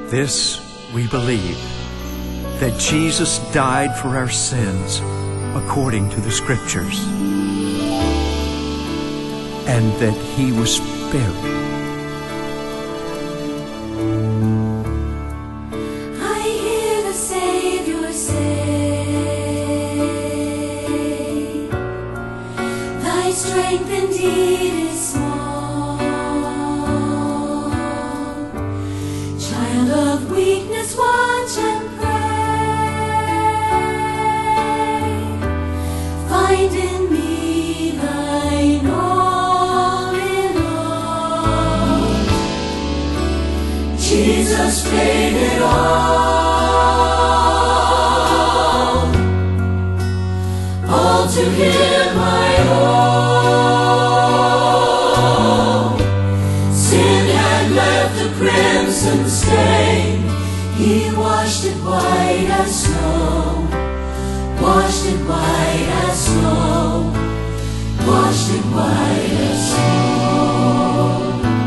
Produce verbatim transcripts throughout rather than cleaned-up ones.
This we believe, that Jesus died for our sins according to the Scriptures, and that He was buried. I hear the Savior say, thy strength indeed is small. Child of weakness, watch and pray. Find in me thine all in all. Jesus paid it all. All to Him I owe. Sin had left a crimson stain. He washed it white as snow. Washed it white as snow. Washed it white as snow.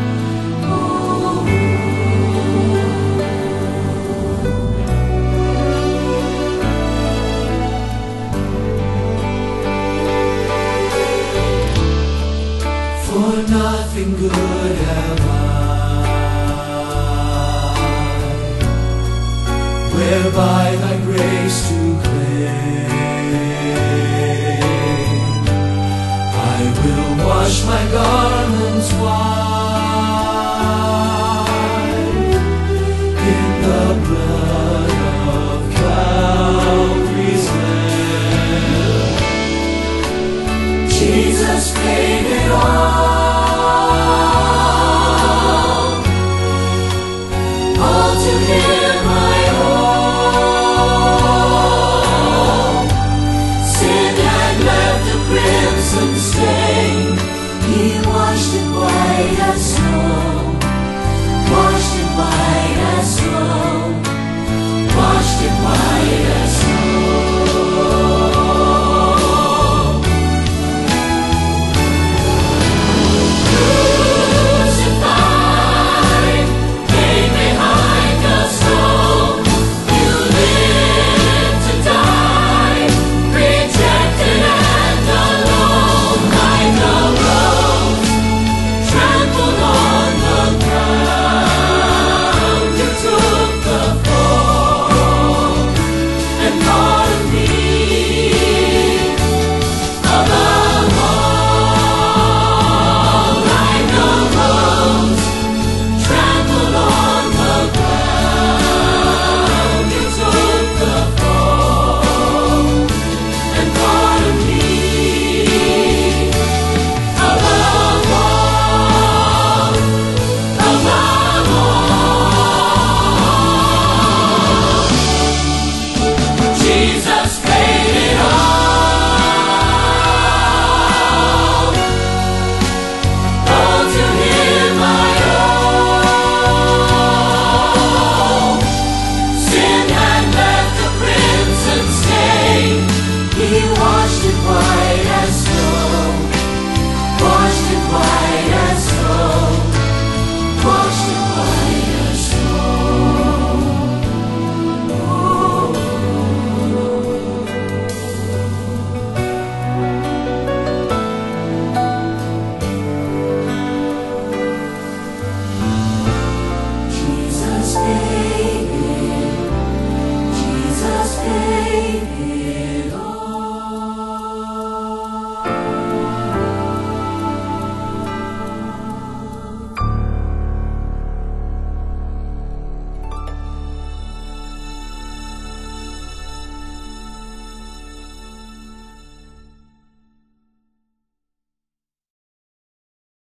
For nothing good have I, whereby thy grace to claim. I will wash my garments white in the blood of Calvary's Lamb. Jesus paid